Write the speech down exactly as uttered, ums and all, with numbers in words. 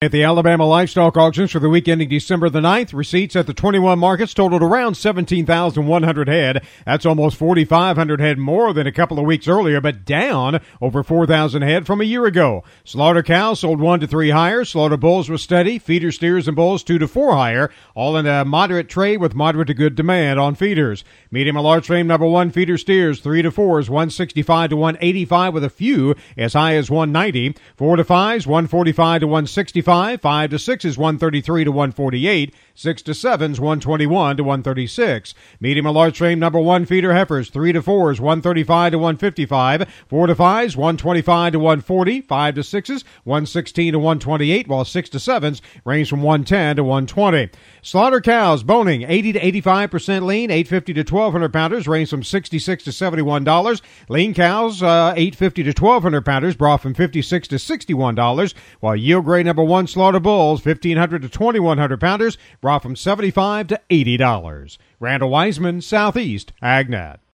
At the Alabama Livestock Auctions for the week ending December the ninth, receipts at the twenty-one markets totaled around seventeen thousand one hundred head. That's almost four thousand five hundred head more than a couple of weeks earlier, but down over four thousand head from a year ago. Slaughter cows sold one to three higher. Slaughter bulls was steady. Feeder steers and bulls two to four higher, all in a moderate trade with moderate to good demand on feeders. Medium and large frame number one feeder steers three to fours one sixty-five to one eighty-five with a few as high as one ninety. Four to fives one forty-five to one sixty-five. Five to sixes one thirty-three to one forty-eight. Six to sevens one twenty-one to one thirty-six. Medium and large frame number one feeder heifers three to fours one thirty-five to one fifty-five. Four to fives one twenty-five to one forty. Five to sixes one sixteen to one twenty-eight, while six to sevens range from one ten to one twenty. Slaughter cows boning eighty to eighty-five percent lean, eight fifty to twelve hundred pounders range from sixty-six to seventy-one dollars. Lean cows uh, eight fifty to twelve hundred pounders brought from fifty-six to sixty-one dollars, while yield grade number one slaughter bulls fifteen hundred to twenty-one hundred pounders brought from seventy-five to eighty dollars. Randall Wiseman, Southeast AgNet.